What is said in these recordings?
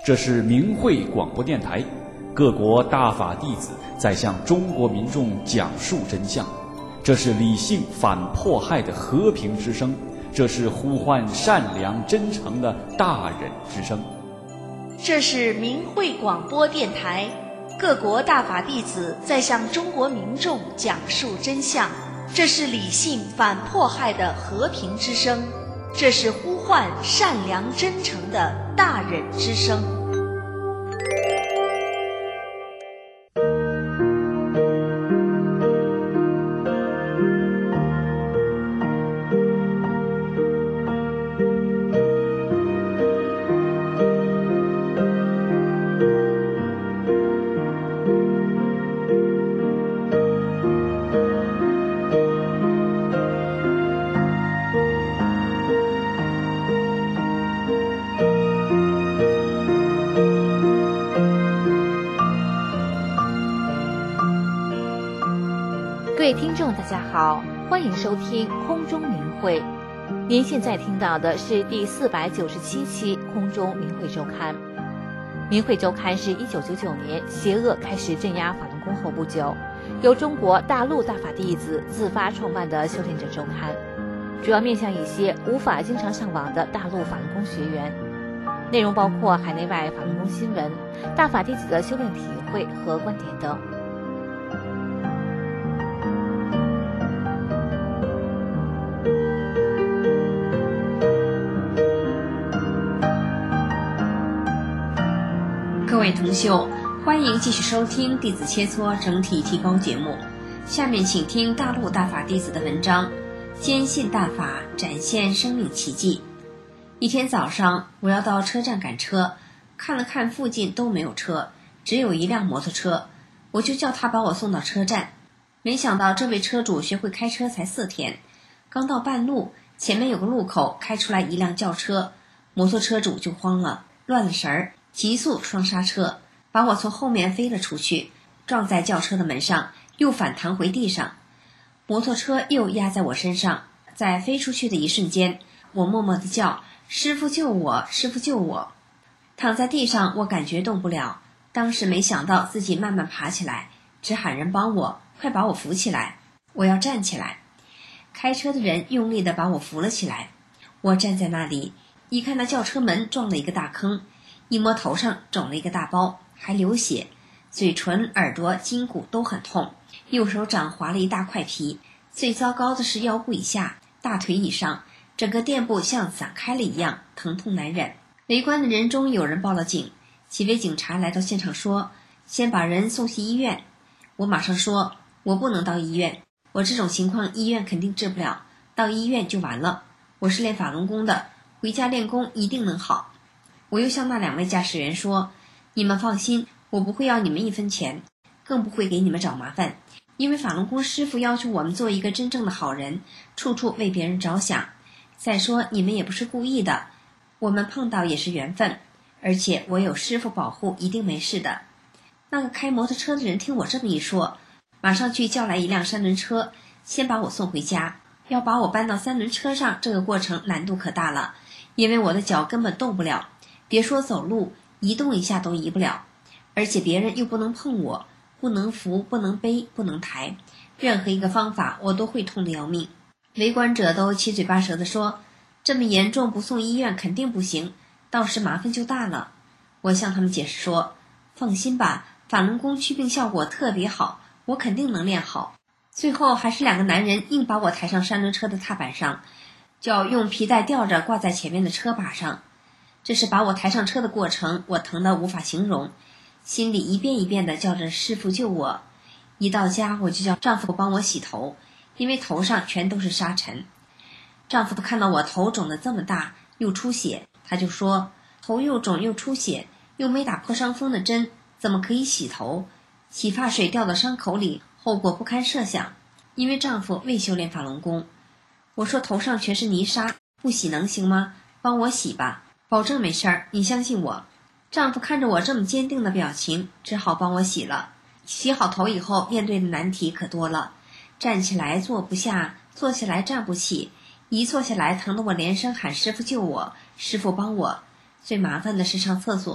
这是明慧广播电台，各国大法弟子在向中国民众讲述真相。这是理性反迫害的和平之声，这是呼唤善良真诚的大忍之声。 这是明慧广播电台，各国大法弟子在向中国民众讲述真相。这是理性反迫害的和平之声，这是呼唤善良真诚的大忍之声。 各位听众大家好，欢迎收听空中明慧。您现在听到的是第497期空中明慧周刊。明慧周刊是1999年邪恶开始镇压法轮功后不久，由中国大陆大法弟子自发创办的修炼者周刊，主要面向一些无法经常上网的大陆法轮功学员，内容包括海内外法轮功新闻、大法弟子的修炼体会和观点等。 各位同修，欢迎继续收听弟子切磋整体提高节目。下面请听大陆大法弟子的文章，坚信大法，展现生命奇迹。一天早上，我要到车站赶车，看了看附近都没有车，只有一辆摩托车，我就叫他把我送到车站。没想到这位车主学会开车才4天，刚到半路，前面有个路口开出来一辆轿车，摩托车主就慌了，乱了神儿，急速双刹车，把我从后面飞了出去，撞在轿车的门上，又反弹回地上。摩托车又压在我身上，在飞出去的一瞬间，我默默地叫：师父救我，师父救我。躺在地上，我感觉动不了，当时没想到自己慢慢爬起来，只喊人帮我，快把我扶起来，我要站起来。开车的人用力地把我扶了起来，我站在那里，一看那轿车门撞了一个大坑，一摸头上肿了一个大包，还流血，嘴唇、耳朵、筋骨都很痛，右手掌划了一大块皮，最糟糕的是腰部以下、大腿以上，整个垫部像散开了一样，疼痛难忍。围观的人中有人报了警，几位警察来到现场说，先把人送去医院。我马上说，我不能到医院，我这种情况医院肯定治不了，到医院就完了，我是练法轮功的，回家练功一定能好。我又向那2位驾驶员说，你们放心，我不会要你们1分钱，更不会给你们找麻烦，因为法轮功师父要求我们做一个真正的好人，处处为别人着想。再说你们也不是故意的，我们碰到也是缘分，而且我有师父保护，一定没事的。那个开摩托车的人听我这么一说，马上去叫来一辆3轮车，先把我送回家。要把我搬到3轮车上，这个过程难度可大了，因为我的脚根本动不了，别说走路，移动一下都移不了，而且别人又不能碰我，不能扶，不能背，不能抬，任何一个方法我都会痛得要命。围观者都七嘴八舌地说，这么严重不送医院肯定不行，到时麻烦就大了。我向他们解释说，放心吧，法轮功祛病效果特别好，我肯定能练好。最后还是2个男人硬把我抬上3轮车的踏板上，脚用皮带吊着挂在前面的车把上。这是把我抬上车的过程，我疼得无法形容，心里一遍一遍地叫着师父救我。一到家我就叫丈夫帮我洗头，因为头上全都是沙尘。丈夫看到我头肿得这么大又出血，他就说，头又肿又出血，又没打破伤风的针，怎么可以洗头？洗发水掉到伤口里，后果不堪设想。因为丈夫未修炼法轮功，我说头上全是泥沙，不洗能行吗？帮我洗吧，保证没事儿，你相信我。丈夫看着我这么坚定的表情，只好帮我洗了。洗好头以后，面对的难题可多了，站起来坐不下，坐起来站不起，一坐下来疼得我连声喊师父救我，师父帮我。最麻烦的是上厕所，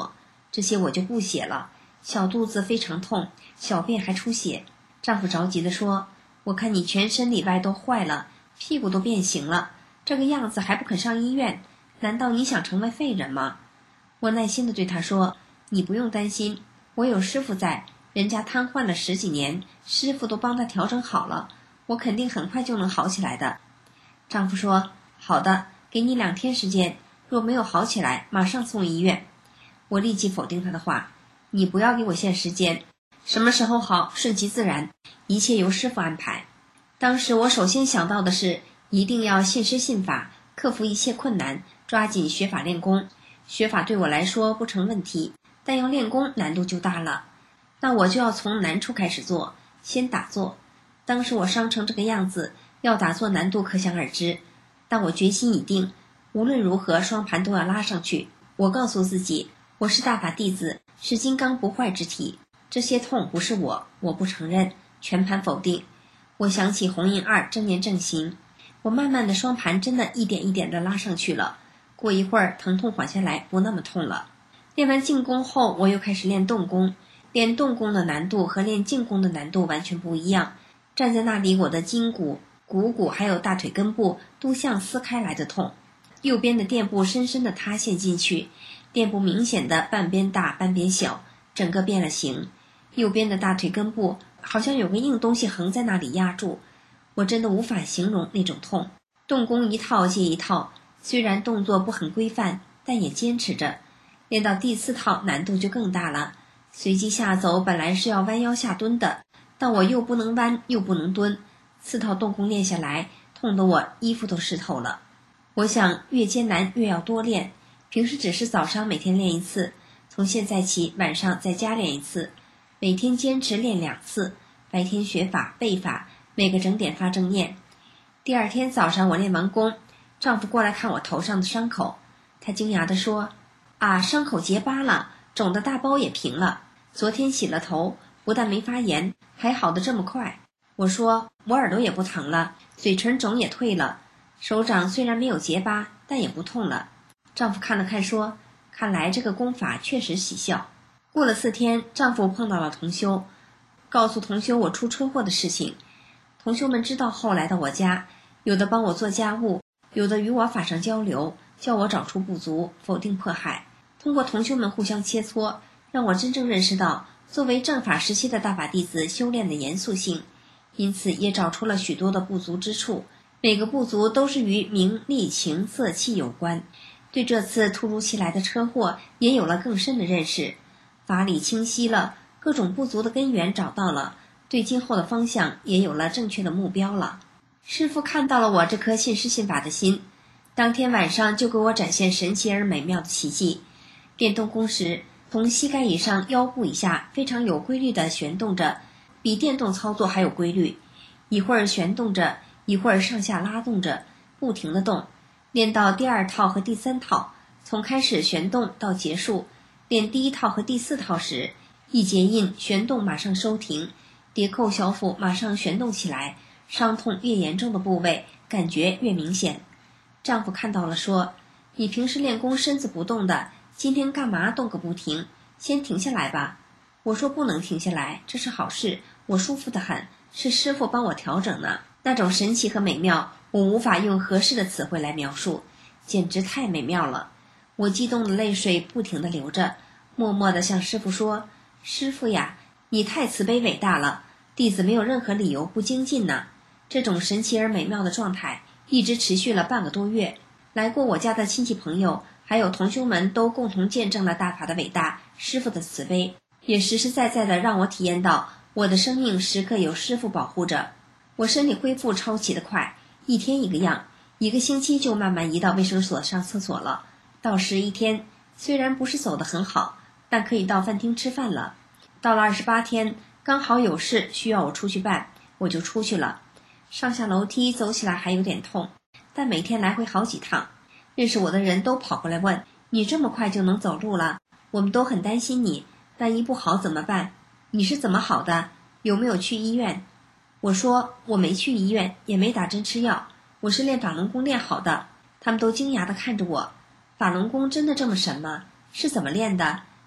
这些我就不写了。小肚子非常痛，小便还出血。丈夫着急地说，我看你全身里外都坏了，屁股都变形了，这个样子还不肯上医院，难道你想成为废人吗？我耐心地对他说，你不用担心，我有师傅在，人家瘫痪了10几年，师傅都帮他调整好了，我肯定很快就能好起来的。丈夫说，好的，给你2天时间，若没有好起来，马上送医院。我立即否定他的话，你不要给我限时间，什么时候好顺其自然，一切由师傅安排。当时我首先想到的是，一定要信师信法，克服一切困难，抓紧学法练功。学法对我来说不成问题，但要练功难度就大了。那我就要从难处开始做，先打坐。当时我伤成这个样子，要打坐难度可想而知，但我决心已定，无论如何双盘都要拉上去。我告诉自己，我是大法弟子，是金刚不坏之体，这些痛不是我不承认，全盘否定。我想起红印2正念正行，我慢慢的双盘真的一点一点的拉上去了，过一会儿疼痛缓下来，不那么痛了。练完静功后，我又开始练动功。练动功的难度和练静功的难度完全不一样，站在那里，我的筋骨、股骨还有大腿根部都像撕开来的痛，右边的垫部深深的塌陷进去，垫部明显的半边大半边小，整个变了形。右边的大腿根部好像有个硬东西横在那里压住，我真的无法形容那种痛。动功一套接一套，虽然动作不很规范，但也坚持着。练到第4套难度就更大了，随机下走本来是要弯腰下蹲的，但我又不能弯又不能蹲，4套动功练下来，痛得我衣服都湿透了。我想越艰难越要多练，平时只是早上每天练1次，从现在起晚上再加练1次，每天坚持练2次，白天学法背法，每个整点发正念。第2天早上我练完功，丈夫过来看我头上的伤口，他惊讶地说，啊，伤口结疤了，肿的大包也平了，昨天洗了头，不但没发炎，还好得这么快。我说，我耳朵也不疼了，嘴唇肿也退了，手掌虽然没有结疤，但也不痛了。丈夫看了看说，看来这个功法确实喜效。过了4天，丈夫碰到了同修，告诉同修我出车祸的事情。同修们知道后来到我家，有的帮我做家务，有的与我法上交流，叫我找出不足，否定迫害。通过同修们互相切磋，让我真正认识到作为正法时期的大法弟子修炼的严肃性，因此也找出了许多的不足之处，每个不足都是与名利情色气有关。对这次突如其来的车祸也有了更深的认识，法理清晰了，各种不足的根源找到了，对今后的方向也有了正确的目标了。师父看到了我这颗信师信法的心，当天晚上就给我展现神奇而美妙的奇迹。练动功时，从膝盖以上腰部以下非常有规律地旋动着，比电动操作还有规律，一会儿旋动着，一会儿上下拉动着，不停地动。练到第2套和第3套，从开始旋动到结束，练第1套和第4套时，一结印旋动马上收停，叠扣小腹马上旋动起来，伤痛越严重的部位感觉越明显。丈夫看到了说，你平时练功身子不动的，今天干嘛动个不停，先停下来吧。我说不能停下来，这是好事，我舒服得很，是师父帮我调整呢。那种神奇和美妙，我无法用合适的词汇来描述，简直太美妙了。我激动的泪水不停地流着，默默地向师父说，师父呀，你太慈悲伟大了，弟子没有任何理由不精进呢。这种神奇而美妙的状态一直持续了半个多月，来过我家的亲戚朋友还有同修们都共同见证了大法的伟大，师父的慈悲，也实实在在地让我体验到我的生命时刻有师父保护着。我身体恢复超奇的快，一天一个样，1个星期就慢慢移到卫生所上厕所了，到11天，虽然不是走得很好，但可以到饭厅吃饭了。到了28天，刚好有事需要我出去办，我就出去了。上下楼梯走起来还有点痛，但每天来回好几趟。认识我的人都跑过来问，你这么快就能走路了，我们都很担心你，万一不好怎么办？你是怎么好的？有没有去医院？我说我没去医院，也没打针吃药，我是练法轮功练好的。他们都惊讶地看着我，法轮功真的这么神吗？是怎么练的？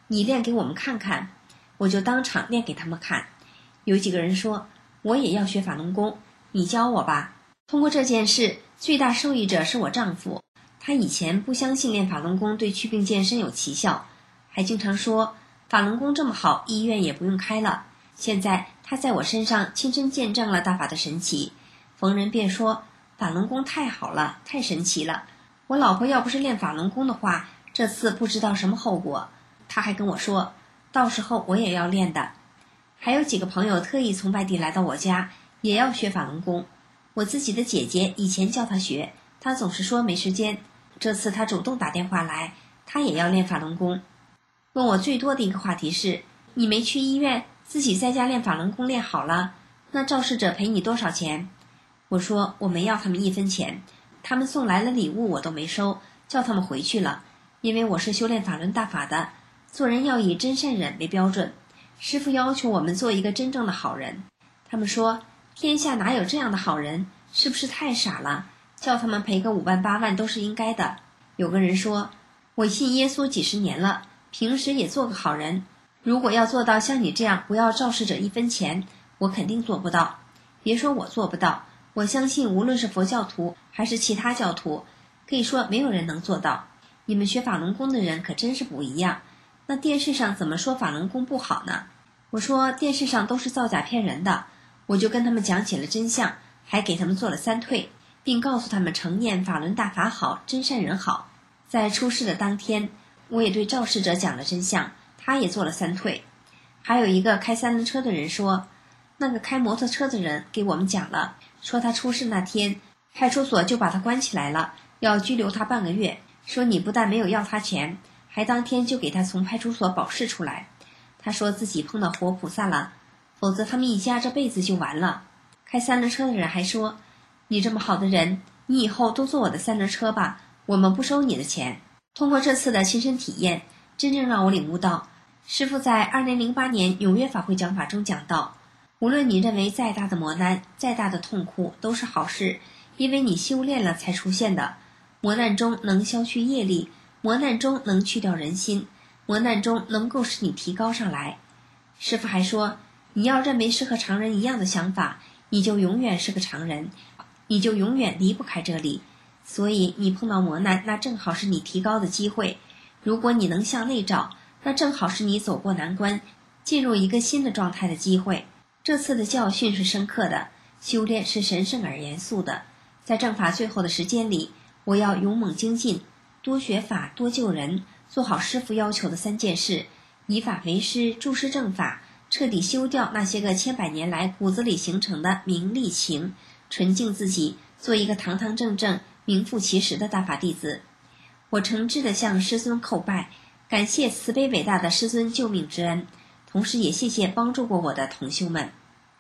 你练给我们看看。我就当场练给他们看。有几个人说，我也要学法轮功，你教我吧。通过这件事，最大受益者是我丈夫。他以前不相信练法轮功对祛病健身有奇效，还经常说法轮功这么好，医院也不用开了。现在他在我身上亲身见证了大法的神奇，逢人便说法轮功太好了，太神奇了。我老婆要不是练法轮功的话，这次不知道什么后果。他还跟我说，到时候我也要练的。还有几个朋友特意从外地来到我家，也要学法轮功。我自己的姐姐以前叫他学，他总是说没时间。这次他主动打电话来，他也要练法轮功。问我最多的一个话题是，你没去医院，自己在家练法轮功练好了，那肇事者赔你多少钱？我说我没要他们1分钱，他们送来了礼物我都没收，叫他们回去了。因为我是修炼法轮大法的，做人要以真善忍为标准。师父要求我们做一个真正的好人。他们说，天下哪有这样的好人，是不是太傻了？叫他们赔个5万8万都是应该的。有个人说，我信耶稣几十年了，平时也做个好人，如果要做到像你这样不要肇事者1分钱，我肯定做不到。别说我做不到，我相信无论是佛教徒还是其他教徒，可以说没有人能做到。你们学法轮功的人可真是不一样，那电视上怎么说法轮功不好呢？我说电视上都是造假骗人的。我就跟他们讲起了真相，还给他们做了3退，并告诉他们承念法轮大法好，真善人好。在出事的当天，我也对肇事者讲了真相，他也做了3退。还有一个开3轮车的人说，那个开摩托车的人给我们讲了，说他出事那天，派出所就把他关起来了，要拘留他半个月，说你不但没有要他钱，还当天就给他从派出所保释出来。他说自己碰到活菩萨了，否则他们一家这辈子就完了。开3轮车的人还说，你这么好的人，你以后都坐我的3轮车吧，我们不收你的钱。通过这次的亲身体验，真正让我领悟到，师父在2008年永约法会讲法中讲到，无论你认为再大的磨难，再大的痛苦都是好事，因为你修炼了才出现的。磨难中能消去业力，磨难中能去掉人心，磨难中能够使你提高上来。师父还说，你要认为是和常人一样的想法，你就永远是个常人，你就永远离不开这里。所以你碰到磨难，那正好是你提高的机会。如果你能向内找，那正好是你走过难关，进入一个新的状态的机会。这次的教训是深刻的，修炼是神圣而严肃的。在正法最后的时间里，我要勇猛精进，多学法，多救人，做好师父要求的3件事，以法为师，注释正法，彻底修掉那些个千百年来骨子里形成的名利情，纯净自己，做一个堂堂正正、名副其实的大法弟子。我诚挚地向师尊叩拜，感谢慈悲伟大的师尊救命之恩，同时也谢谢帮助过我的同修们。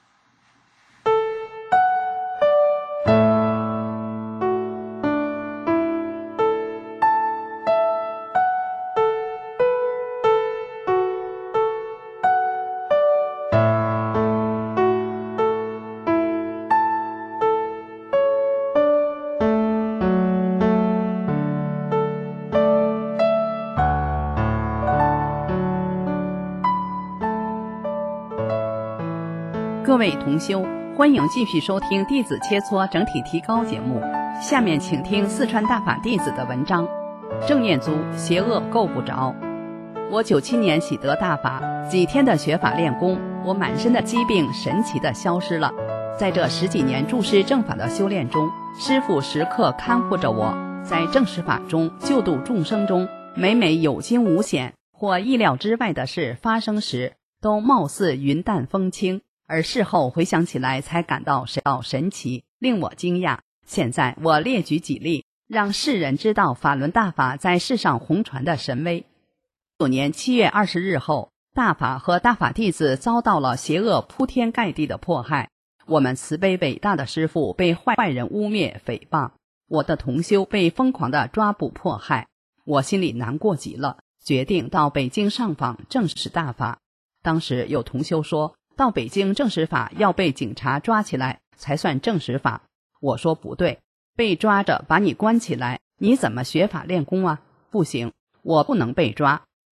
各位同修，欢迎继续收听弟子切磋整体提高节目。下面请听四川大法弟子的文章。正念族邪恶够不着。我97年喜得大法，几天的学法练功，我满身的疾病神奇地消失了。在这10几年注释正法的修炼中，师父时刻看护着我，在正实法中救度众生中，每每有惊无险或意料之外的事发生时，都貌似云淡风轻，而事后回想起来才感到神奇，令我惊讶。现在我列举几例，让世人知道法轮大法在世上弘传的神威。9年7月20日后，大法和大法弟子遭到了邪恶铺天盖地的迫害，我们慈悲伟大的师父被坏人污蔑诽谤，我的同修被疯狂地抓捕迫害，我心里难过极了，决定到北京上访证实大法。当时有同修说，到北京证实法要被警察抓起来才算证实法。我说不对，被抓着把你关起来，你怎么学法练功啊？不行，我不能被抓。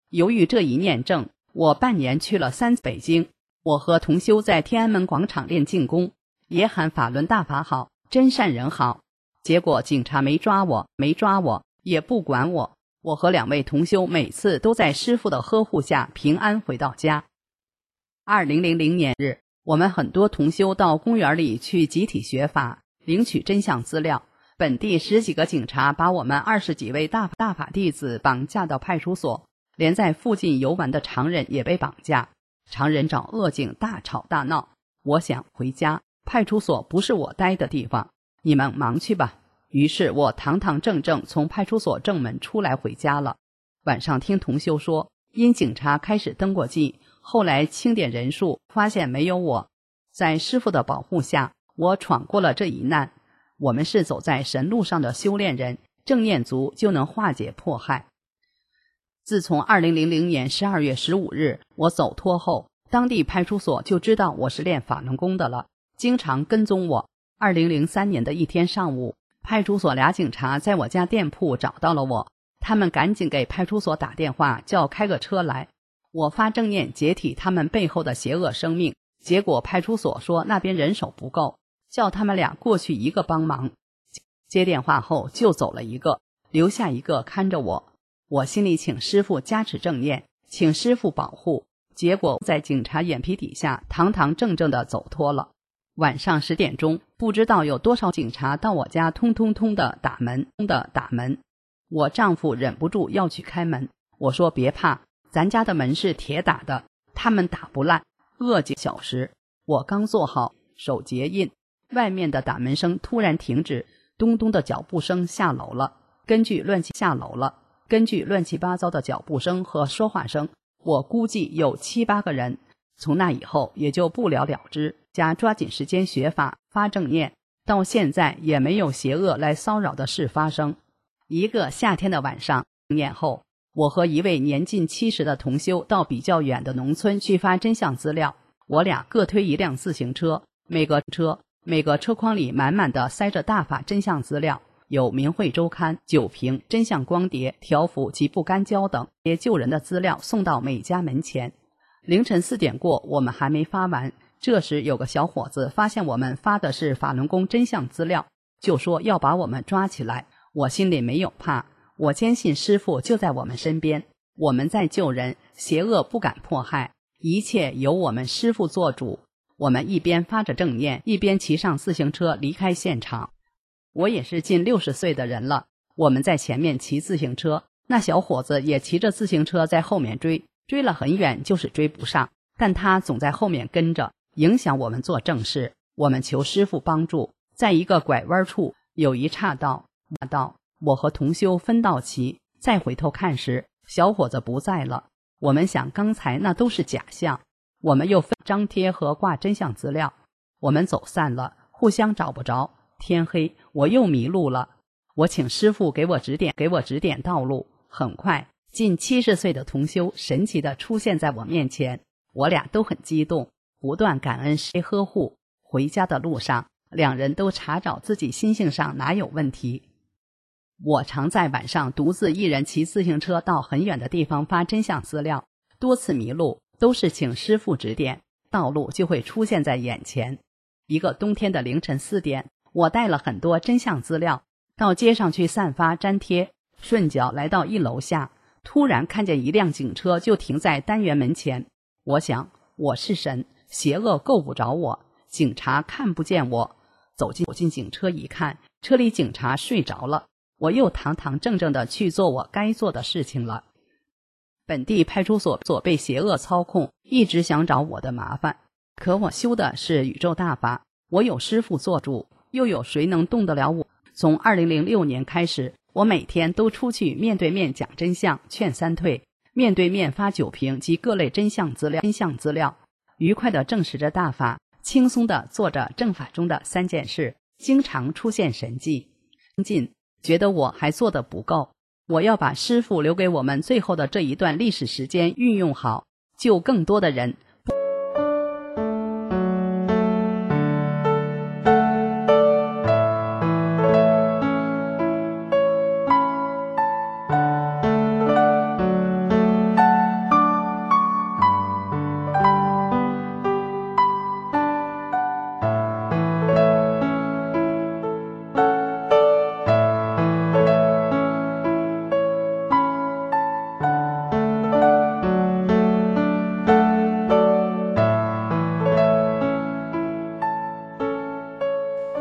由于这一念正，我半年去了3次北京。我和同修在天安门广场练静功，也喊法轮大法好，真善人好。结果警察没抓我，也不管我。我和2位同修每次都在师父的呵护下平安回到家。2000年日，我们很多同修到公园里去集体学法，领取真相资料。本地10几个警察把我们20几位大法弟子绑架到派出所，连在附近游玩的常人也被绑架。常人找恶警大吵大闹，我想回家，派出所不是我待的地方，你们忙去吧。于是我堂堂正正从派出所正门出来回家了。晚上听同修说，因警察开始登过记，后来清点人数发现没有我。在师父的保护下，我闯过了这一难。我们是走在神路上的修炼人，正念足就能化解迫害。自从2000年12月15日我走脱后，当地派出所就知道我是练法轮功的了，经常跟踪我。2003年的一天上午，派出所2警察在我家店铺找到了我，他们赶紧给派出所打电话，叫开个车来。我发正念解体他们背后的邪恶生命，结果派出所说那边人手不够，叫他们俩过去一个帮忙。接电话后就走了一个，留下一个看着我。我心里请师父加持正念，请师父保护，结果在警察眼皮底下堂堂正正的走脱了。晚上10点钟，不知道有多少警察到我家通的打门。我丈夫忍不住要去开门，我说别怕，咱家的门是铁打的，他们打不烂。几小时，我刚做好手结印，外面的打门声突然停止，咚咚的脚步声下楼了。根据乱七八糟的脚步声和说话声，我估计有7、8个人。从那以后也就不了了之，抓紧时间学法发正念，到现在也没有邪恶来骚扰的事发生。一个夏天的晚上，念后，我和一位年近70的同修到比较远的农村去发真相资料。我俩各推一辆自行车，每个车筐里满满的塞着大法真相资料，有明慧周刊、酒瓶、真相光碟、条幅及不干胶等些救人的资料送到每家门前。凌晨4点过，我们还没发完，这时有个小伙子发现我们发的是法轮功真相资料，就说要把我们抓起来。我心里没有怕，我坚信师父就在我们身边，我们在救人，邪恶不敢迫害，一切由我们师父做主。我们一边发着正念，一边骑上自行车离开现场。我也是近60岁的人了，我们在前面骑自行车，那小伙子也骑着自行车在后面追了很远，就是追不上，但他总在后面跟着，影响我们做正事。我们求师父帮助，在一个拐弯处有一岔道，我和同修分道骑，再回头看时，小伙子不在了。我们想刚才那都是假象，我们又分张贴和挂真相资料，我们走散了，互相找不着。天黑，我又迷路了。我请师父给我指点道路。很快，近70岁的同修神奇地出现在我面前，我俩都很激动，不断感恩师呵护。回家的路上，2人都查找自己心性上哪有问题。我常在晚上独自一人骑自行车到很远的地方发真相资料，多次迷路都是请师父指点，道路就会出现在眼前。一个冬天的凌晨4点，我带了很多真相资料到街上去散发粘贴，顺脚来到1楼下，突然看见一辆警车就停在单元门前。我想，我是神，邪恶够不着我，警察看不见我。走进警车一看，车里警察睡着了，我又堂堂正正的去做我该做的事情了。本地派出所被邪恶操控，一直想找我的麻烦，可我修的是宇宙大法，我有师父做主，又有谁能动得了我？从2006年开始，我每天都出去面对面讲真相，劝3退，面对面发酒瓶及各类真相资料，愉快地证实着大法，轻松地做着正法中的3件事，经常出现神迹。觉得我还做得不够，我要把师父留给我们最后的这一段历史时间运用好，救更多的人。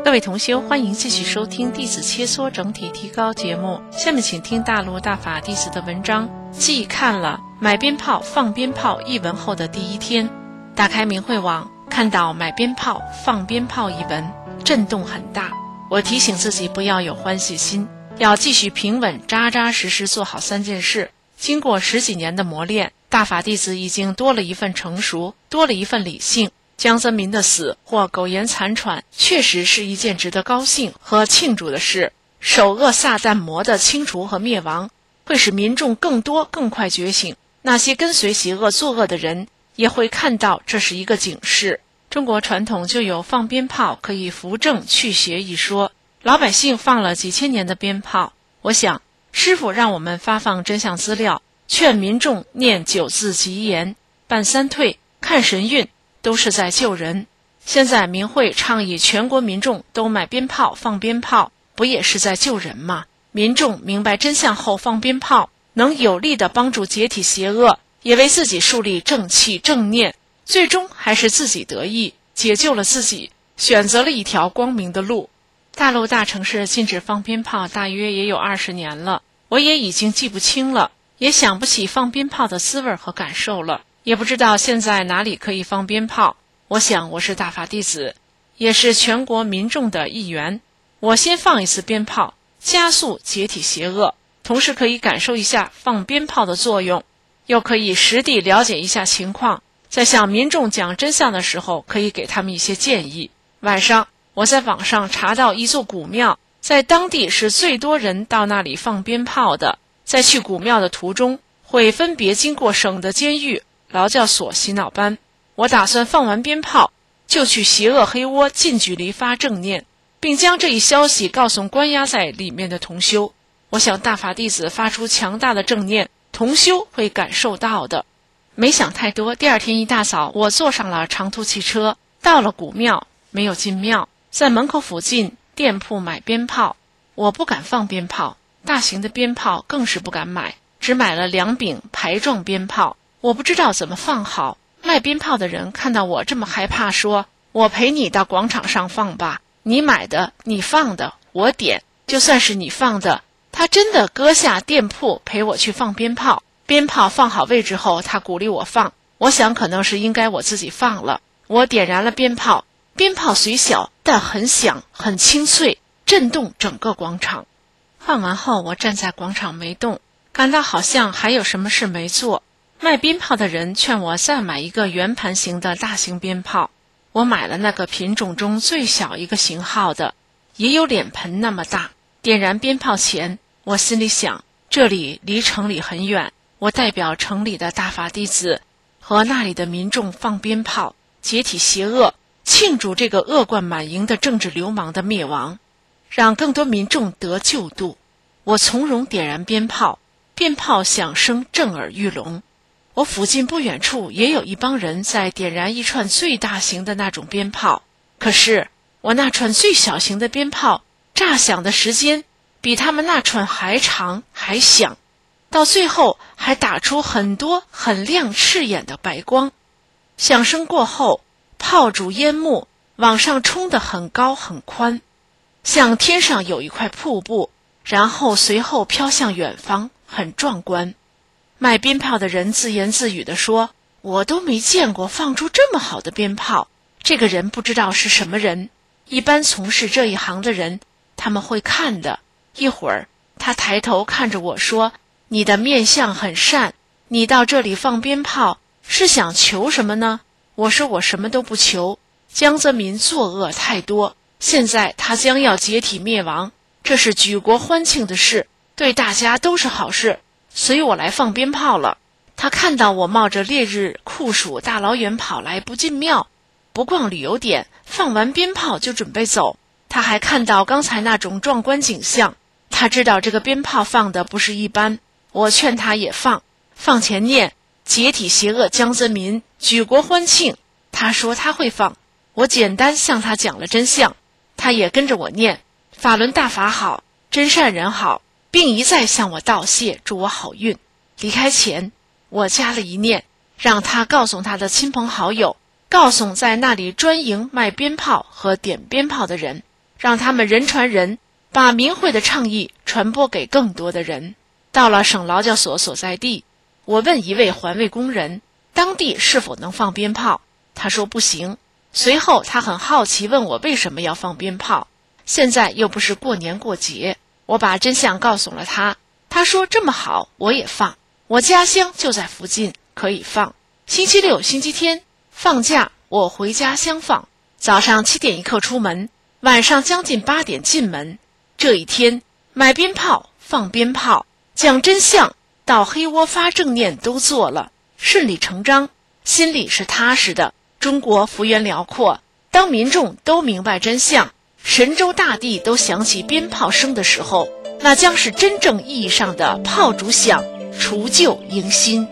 各位同修，欢迎继续收听弟子切磋整体提高节目。下面请听大陆大法弟子的文章。既看了买鞭炮放鞭炮一文后的第一天，打开明慧网，看到买鞭炮放鞭炮一文，震动很大。我提醒自己不要有欢喜心，要继续平稳扎扎实实做好3件事。经过10几年的磨练，大法弟子已经多了一份成熟，多了一份理性。江泽民的死或苟延残喘，确实是一件值得高兴和庆祝的事。首恶撒旦魔的清除和灭亡，会使民众更多更快觉醒。那些跟随邪恶作恶的人，也会看到这是一个警示。中国传统就有放鞭炮可以扶正去邪一说，老百姓放了几千年的鞭炮。我想，师父让我们发放真相资料，劝民众念9字吉言，办3退，看神韵，都是在救人。现在明慧倡议全国民众都买鞭炮放鞭炮，不也是在救人吗？民众明白真相后放鞭炮，能有力地帮助解体邪恶，也为自己树立正气正念，最终还是自己得益，解救了自己，选择了一条光明的路。大陆大城市禁止放鞭炮大约也有20年了，我也已经记不清了，也想不起放鞭炮的滋味和感受了，也不知道现在哪里可以放鞭炮。我想我是大法弟子，也是全国民众的一员，我先放一次鞭炮，加速解体邪恶，同时可以感受一下放鞭炮的作用，又可以实地了解一下情况，在向民众讲真相的时候，可以给他们一些建议。晚上我在网上查到一座古庙，在当地是最多人到那里放鞭炮的。在去古庙的途中，会分别经过省的监狱、劳教所、洗脑班。我打算放完鞭炮，就去邪恶黑窝近距离发正念，并将这一消息告诉关押在里面的同修。我想大法弟子发出强大的正念，同修会感受到的。没想太多，第2天一大早，我坐上了长途汽车，到了古庙，没有进庙，在门口附近店铺买鞭炮。我不敢放鞭炮，大型的鞭炮更是不敢买，只买了2柄排状鞭炮。我不知道怎么放好。卖鞭炮的人看到我这么害怕，说：“我陪你到广场上放吧，你买的你放的我点，就算是你放的。”他真的割下店铺陪我去放鞭炮。鞭炮放好位置后，他鼓励我放，我想可能是应该我自己放了。我点燃了鞭炮，鞭炮虽小但很响很清脆，震动整个广场。放完后，我站在广场没动，感到好像还有什么事没做。卖鞭炮的人劝我再买一个圆盘型的大型鞭炮，我买了那个品种中最小一个型号的，也有脸盆那么大。点燃鞭炮前，我心里想，这里离城里很远，我代表城里的大法弟子和那里的民众放鞭炮，解体邪恶，庆祝这个恶贯满盈的政治流氓的灭亡，让更多民众得救度。我从容点燃鞭炮，鞭炮响声震耳欲聋。我附近不远处也有一帮人在点燃一串最大型的那种鞭炮，可是我那串最小型的鞭炮炸响的时间比他们那串还长还响，到最后还打出很多很亮刺眼的白光。响声过后，炮竹烟幕往上冲得很高很宽，像天上有一块瀑布，然后随后飘向远方，很壮观。卖鞭炮的人自言自语地说：“我都没见过放出这么好的鞭炮。”这个人不知道是什么人，一般从事这一行的人，他们会看的。一会儿，他抬头看着我说：“你的面相很善，你到这里放鞭炮是想求什么呢？”我说：“我什么都不求。江泽民作恶太多，现在他将要解体灭亡，这是举国欢庆的事，对大家都是好事。所以我来放鞭炮了。”他看到我冒着烈日酷暑大老远跑来，不进庙，不逛旅游点，放完鞭炮就准备走。他还看到刚才那种壮观景象，他知道这个鞭炮放的不是一般。我劝他也放，放前念解体邪恶江泽民，举国欢庆。他说他会放，我简单向他讲了真相，他也跟着我念法轮大法好，真善人好，并一再向我道谢，祝我好运。离开前，我加了一念，让他告诉他的亲朋好友，告诉在那里专营卖鞭炮和点鞭炮的人， 让他们人传人，把明慧的倡议传播给更多的人。到了省劳教所所在地，我问一位环卫工人，当地是否能放鞭炮？他说不行。随后他很好奇问我为什么要放鞭炮，现在又不是过年过节。我把真相告诉了他，他说这么好，我也放，我家乡就在附近，可以放。星期六、星期天放假，我回家乡放。早上7点一刻出门，晚上将近8点进门。这一天买鞭炮、放鞭炮、讲真相、到黑窝发正念都做了，顺理成章，心里是踏实的。中国幅员辽阔，当民众都明白真相，神州大地都响起鞭炮声的时候，那将是真正意义上的炮竹响，除旧迎新。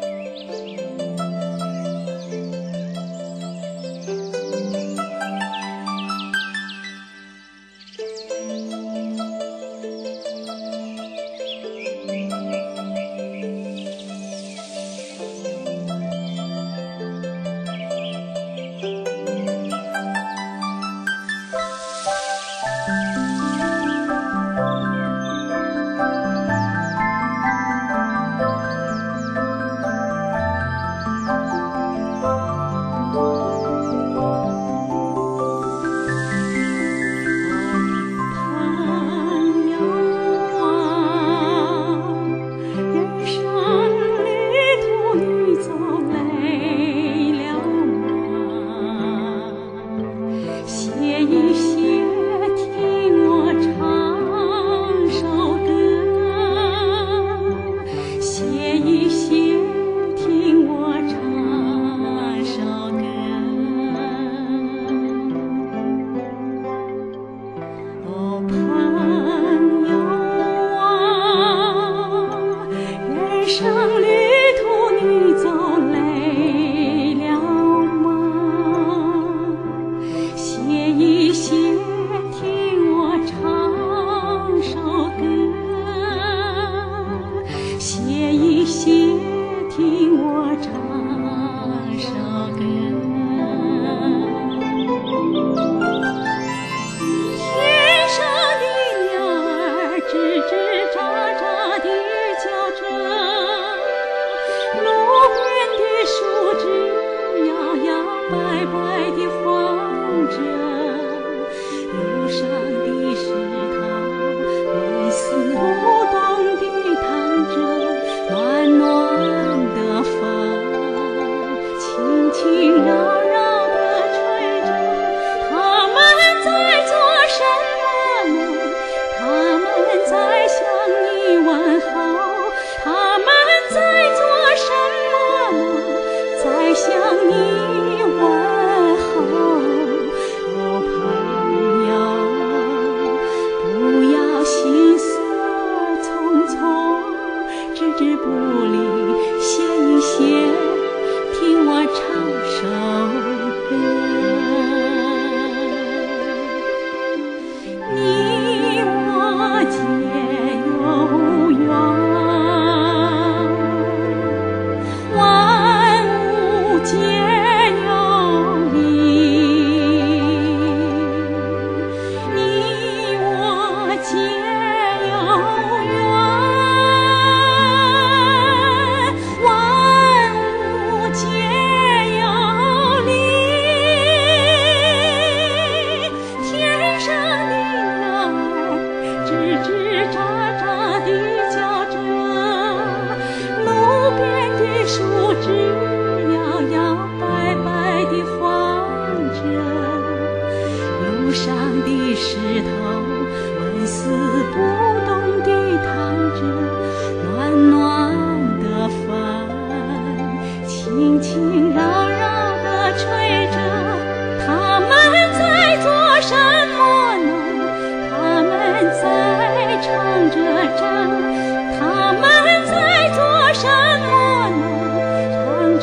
他们在做什么呢？唱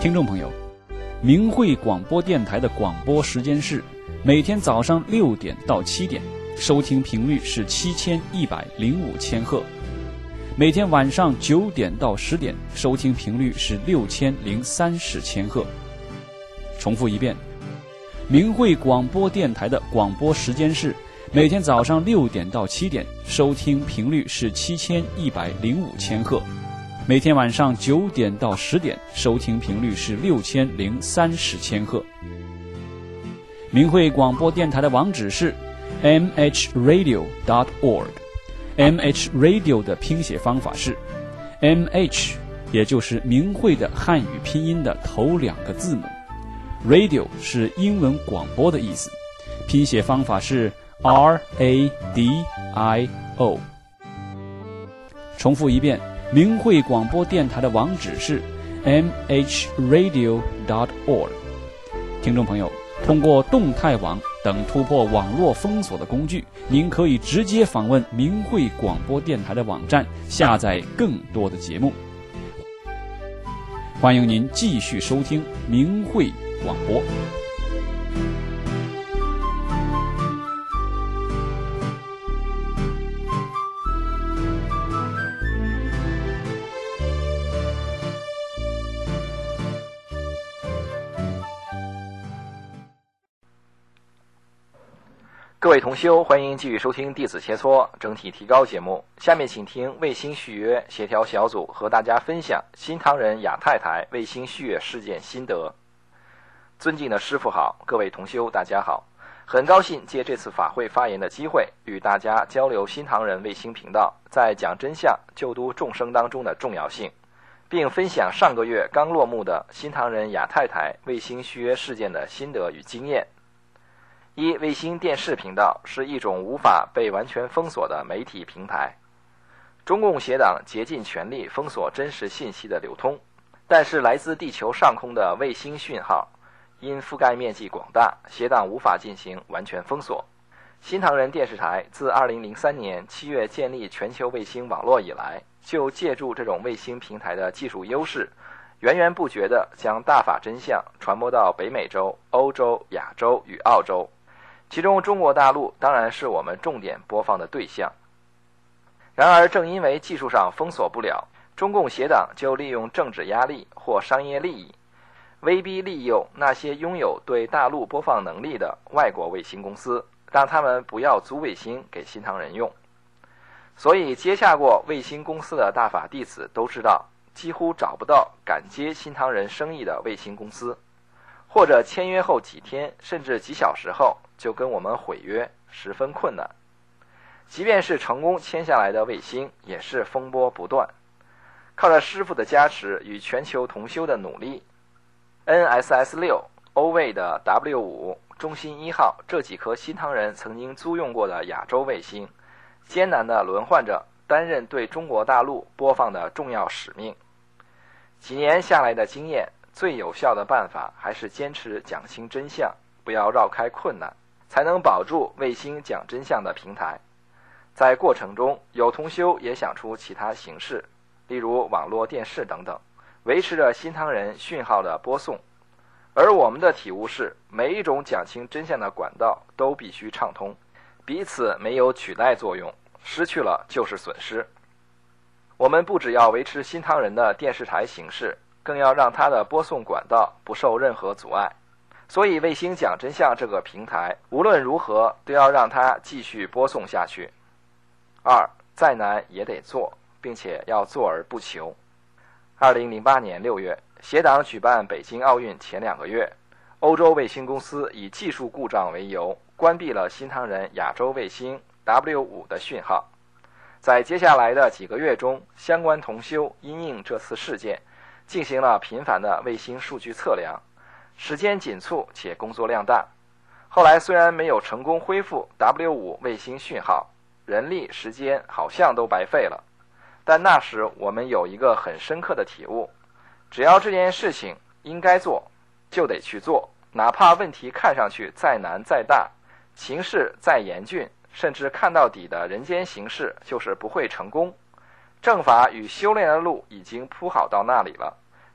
听众朋友，明慧广播电台的广播时间是每天早上6点到7点，收听频率是7105千赫；每天晚上9点到10点，收听频率是6030千赫。重复一遍，明慧广播电台的广播时间是每天早上6点到7点，收听频率是7105千赫；每天晚上9点到10点，收听频率是6030千赫。明慧广播电台的网址是 mhradio.org。mh radio 的拼写方法是 mh， 也就是明慧的汉语拼音的头2个字母。radio 是英文广播的意思，拼写方法是 RADIO。 重复一遍，明慧广播电台的网址是 mhradio.org。 听众朋友，通过动态网等突破网络封锁的工具，您可以直接访问明慧广播电台的网站，下载更多的节目。欢迎您继续收听明慧广播。 各位同修，欢迎继续收听弟子切磋整体提高节目。下面请听卫星续约协调小组和大家分享新唐人亚太台卫星续约事件心得。尊敬的师父好，各位同修大家好，很高兴借这次法会发言的机会，与大家交流新唐人卫星频道在讲真相救度众生当中的重要性，并分享上个月刚落幕的新唐人亚太台卫星续约事件的心得与经验。卫星电视频道是一种无法被完全封锁的媒体平台，中共邪党竭尽全力封锁真实信息的流通，但是来自地球上空的卫星讯号因覆盖面积广大，邪党无法进行完全封锁。新唐人电视台自2003年7月建立全球卫星网络以来，就借助这种卫星平台的技术优势，源源不绝地将大法真相传播到北美洲、欧洲、亚洲与澳洲，其中中国大陆当然是我们重点播放的对象。然而正因为技术上封锁不了，中共邪党就利用政治压力或商业利益，威逼利诱那些拥有对大陆播放能力的外国卫星公司，让他们不要租卫星给新唐人用。所以接下过卫星公司的大法弟子都知道，几乎找不到敢接新唐人生意的卫星公司，或者签约后几天甚至几小时后就跟我们毁约，十分困难。即便是成功签下来的卫星，也是风波不断。靠着师父的加持与全球同修的努力， NSS6、欧卫的 W5、中心1号这几颗新唐人曾经租用过的亚洲卫星，艰难地轮换着担任对中国大陆播放的重要使命。几年下来的经验，最有效的办法还是坚持讲清真相，不要绕开困难，才能保住卫星讲真相的平台。在过程中，有同修也想出其他形式，例如网络电视等等，维持着新唐人讯号的播送。而我们的体悟是，每一种讲清真相的管道都必须畅通，彼此没有取代作用，失去了就是损失。我们不只要维持新唐人的电视台形式，更要让它的播送管道不受任何阻碍。所以卫星讲真相这个平台无论如何都要让它继续播送下去。2，再难也得做，并且要做而不求。2008年6月，邪党举办北京奥运前2个月，欧洲卫星公司以技术故障为由，关闭了新唐人亚洲卫星 W5 的讯号。在接下来的几个月中，相关同修因应这次事件，进行了频繁的卫星数据测量，时间紧促且工作量大。后来虽然没有成功恢复 W5 卫星讯号，人力时间好像都白费了，但那时我们有一个很深刻的体悟，只要这件事情应该做，就得去做，哪怕问题看上去再难再大，形势再严峻，甚至看到底的人间形势就是不会成功。正法与修炼的路已经铺好到那里了，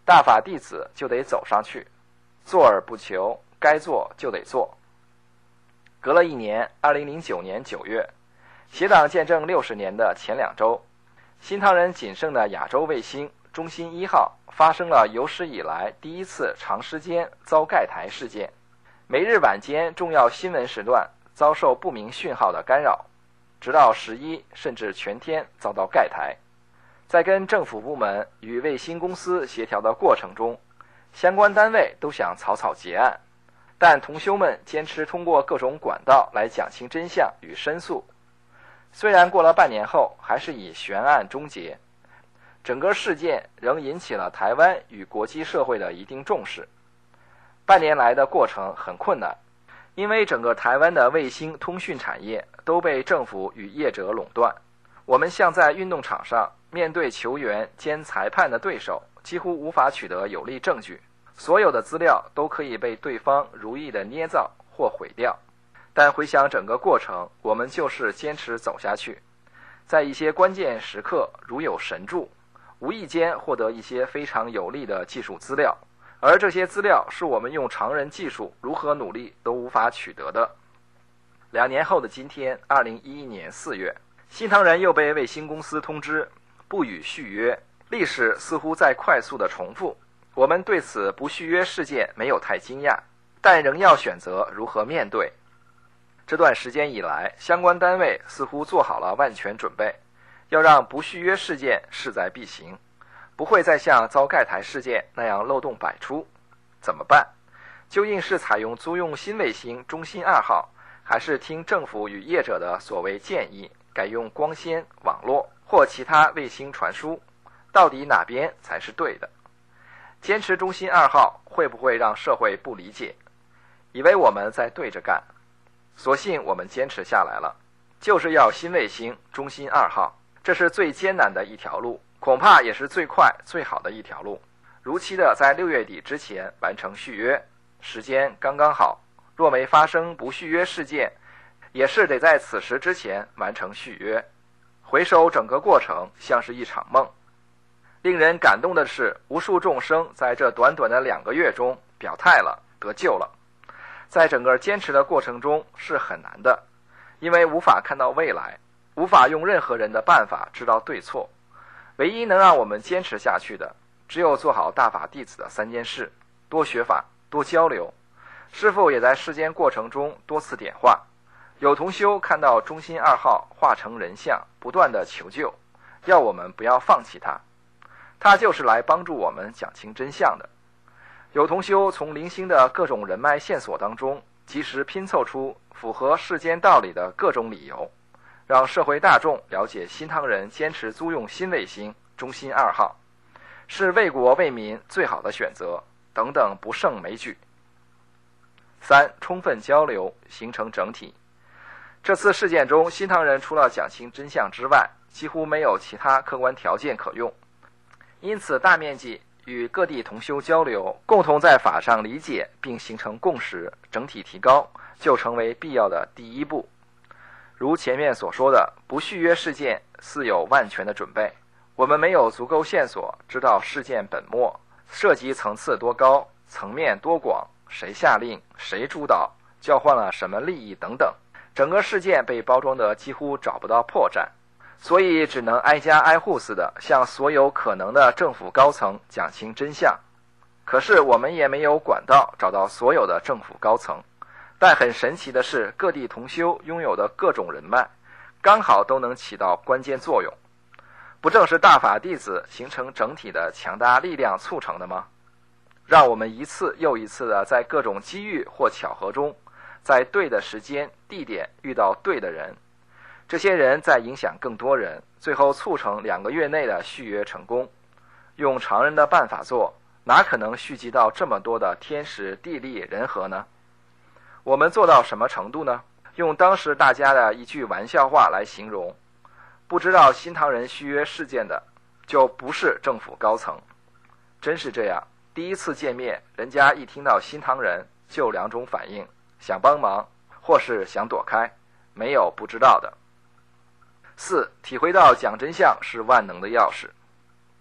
大法弟子就得走上去，坐而不求，该做就得做。隔了一年，2009年9月，协党建政60年的前2周，新唐人仅剩的亚洲卫星中心1号发生了有史以来第一次长时间遭盖台事件，每日晚间重要新闻时段遭受不明讯号的干扰，直到11甚至全天遭到盖台。在跟政府部门与卫星公司协调的过程中，相关单位都想草草结案，但同修们坚持通过各种管道来讲清真相与申诉。虽然过了半年后还是以悬案终结，整个事件仍引起了台湾与国际社会的一定重视。半年来的过程很困难，因为整个台湾的卫星通讯产业都被政府与业者垄断。我们像在运动场上面对球员兼裁判的对手，几乎无法取得有力证据，所有的资料都可以被对方如意的捏造或毁掉。但回想整个过程，我们就是坚持走下去，在一些关键时刻如有神助，无意间获得一些非常有利的技术资料，而这些资料是我们用常人技术如何努力都无法取得的。2年后的今天，2011年4月，新唐人又被卫星公司通知不予续约，历史似乎在快速的重复。我们对此不续约事件没有太惊讶，但仍要选择如何面对。这段时间以来，相关单位似乎做好了万全准备，要让不续约事件势在必行，不会再像遭盖台事件那样漏洞百出。怎么办？究竟是采用租用新卫星中心2号，还是听政府与业者的所谓建议，改用光纤、网络或其他卫星传输？到底哪边才是对的？坚持中心2号会不会让社会不理解，以为我们在对着干？所幸我们坚持下来了，就是要新卫星中心2号，这是最艰难的一条路，恐怕也是最快最好的一条路。如期的在6月底之前完成续约，时间刚刚好。若没发生不续约事件，也是得在此时之前完成续约。回首整个过程，像是一场梦。令人感动的是，无数众生在这短短的2个月中表态了，得救了。在整个坚持的过程中是很难的，因为无法看到未来，无法用任何人的办法知道对错。唯一能让我们坚持下去的，只有做好大法弟子的3件事：多学法，多交流。师父也在世间过程中多次点化，有同修看到中心2号化成人像，不断的求救，要我们不要放弃他，他就是来帮助我们讲清真相的。有同修从零星的各种人脉线索当中，及时拼凑出符合世间道理的各种理由，让社会大众了解新唐人坚持租用新卫星中心2号，是为国为民最好的选择，等等不胜枚举。3. 充分交流，形成整体。这次事件中，新唐人除了讲清真相之外，几乎没有其他客观条件可用，因此大面积与各地同修交流，共同在法上理解并形成共识，整体提高，就成为必要的第一步。如前面所说的，不续约事件似有万全的准备，我们没有足够线索知道事件本末，涉及层次多高，层面多广，谁下令，谁主导，交换了什么利益等等，整个事件被包装得几乎找不到破绽，所以只能挨家挨户似的向所有可能的政府高层讲清真相。可是我们也没有管道找到所有的政府高层，但很神奇的是，各地同修拥有的各种人脉，刚好都能起到关键作用。不正是大法弟子形成整体的强大力量促成的吗？让我们一次又一次的在各种机遇或巧合中，在对的时间、地点遇到对的人，这些人在影响更多人，最后促成2个月内的续约成功。用常人的办法做，哪可能蓄积到这么多的天时地利人和呢？我们做到什么程度呢？用当时大家的一句玩笑话来形容，不知道新唐人续约事件的，就不是政府高层。真是这样，第一次见面，人家一听到新唐人就2种反应，想帮忙或是想躲开，没有不知道的。4. 体会到讲真相是万能的钥匙。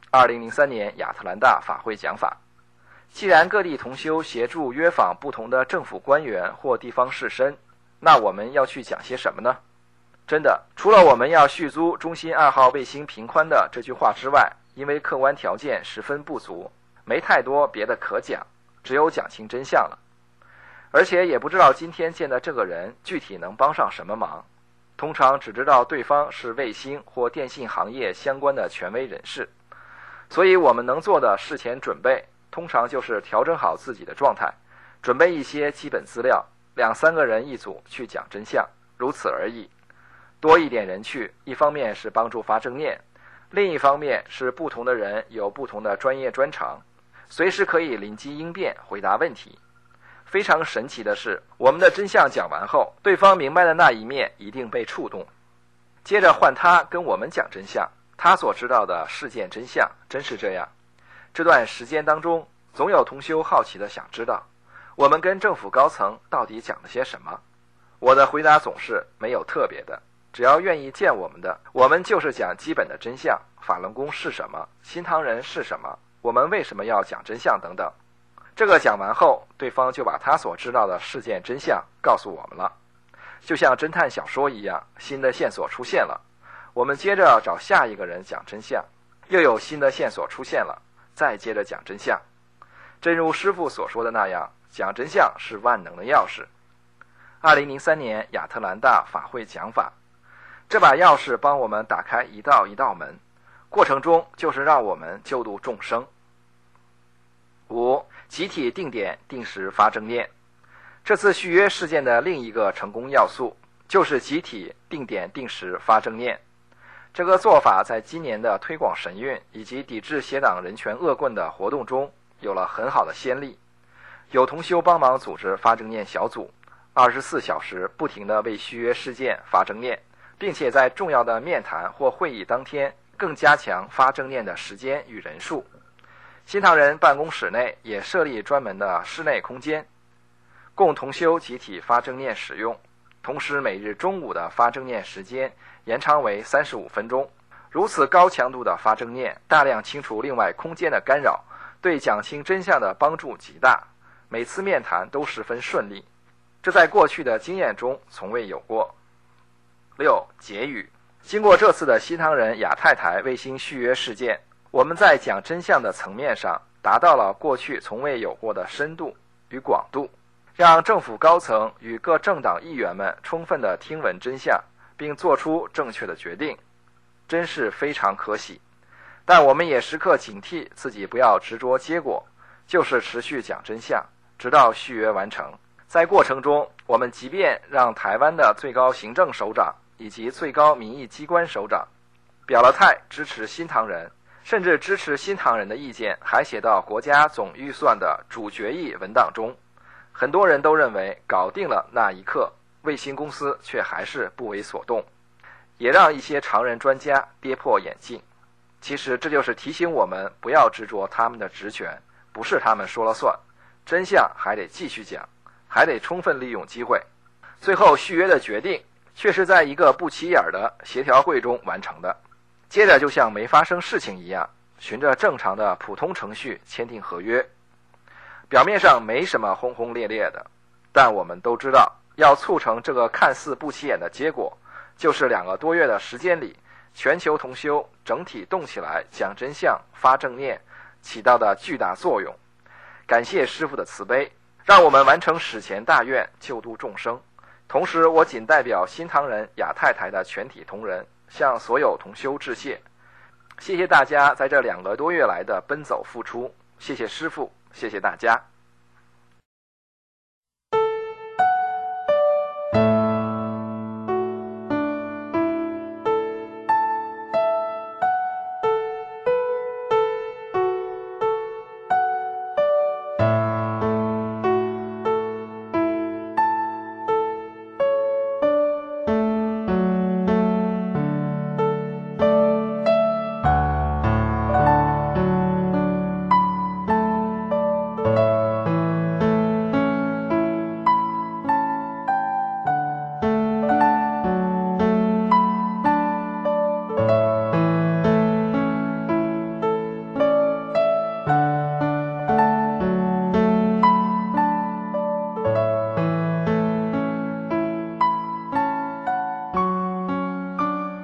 2003年亚特兰大法会讲法。既然各地同修协助约访不同的政府官员或地方士绅，那我们要去讲些什么呢？真的，除了我们要续租中心2号卫星频宽的这句话之外，因为客观条件十分不足，没太多别的可讲，只有讲清真相了。而且也不知道今天见的这个人具体能帮上什么忙，通常只知道对方是卫星或电信行业相关的权威人士，所以我们能做的事前准备，通常就是调整好自己的状态，准备一些基本资料，2-3个人一组去讲真相，如此而已。多一点人去，一方面是帮助发正念，另一方面是不同的人有不同的专业专长，随时可以灵机应变回答问题。非常神奇的是，我们的真相讲完后，对方明白的那一面一定被触动，接着换他跟我们讲真相，他所知道的事件真相真是这样。这段时间当中，总有同修好奇的想知道，我们跟政府高层到底讲了些什么。我的回答总是没有特别的，只要愿意见我们的，我们就是讲基本的真相，法轮功是什么，新唐人是什么，我们为什么要讲真相等等。这个讲完后，对方就把他所知道的事件真相告诉我们了，就像侦探小说一样，新的线索出现了，我们接着找下一个人讲真相，又有新的线索出现了，再接着讲真相。正如师父所说的那样，讲真相是万能的钥匙。2003年亚特兰大法会讲法，这把钥匙帮我们打开一道一道门，过程中就是让我们救度众生。5. 集体定点定时发正念。这次续约事件的另一个成功要素就是集体定点定时发正念。这个做法在今年的推广神韵以及抵制邪党人权恶棍的活动中有了很好的先例。有同修帮忙组织发正念小组，24小时不停地为续约事件发正念，并且在重要的面谈或会议当天更加强发正念的时间与人数。新唐人办公室内也设立专门的室内空间，供同修集体发正念使用，同时每日中午的发正念时间延长为35分钟。如此高强度的发正念，大量清除另外空间的干扰，对讲清真相的帮助极大，每次面谈都十分顺利，这在过去的经验中从未有过。6. 结语。经过这次的新唐人亚太台卫星续约事件，我们在讲真相的层面上达到了过去从未有过的深度与广度，让政府高层与各政党议员们充分地听闻真相，并做出正确的决定，真是非常可喜。但我们也时刻警惕自己不要执着结果，就是持续讲真相，直到续约完成。在过程中，我们即便让台湾的最高行政首长以及最高民意机关首长表了态支持新唐人，甚至支持新唐人的意见还写到国家总预算的主决议文档中，很多人都认为搞定了那一刻，卫星公司却还是不为所动，也让一些常人专家跌破眼镜。其实这就是提醒我们不要执着他们的职权，不是他们说了算，真相还得继续讲，还得充分利用机会。最后续约的决定却是在一个不起眼的协调会中完成的，接着就像没发生事情一样，循着正常的普通程序签订合约。表面上没什么轰轰烈烈的，但我们都知道，要促成这个看似不起眼的结果，就是2个多月的时间里，全球同修整体动起来讲真相发正念起到的巨大作用。感谢师父的慈悲，让我们完成史前大愿，救度众生。同时我仅代表新唐人亚太台的全体同仁向所有同修致谢。谢谢大家在这2个多月来的奔走付出，谢谢师父，谢谢大家。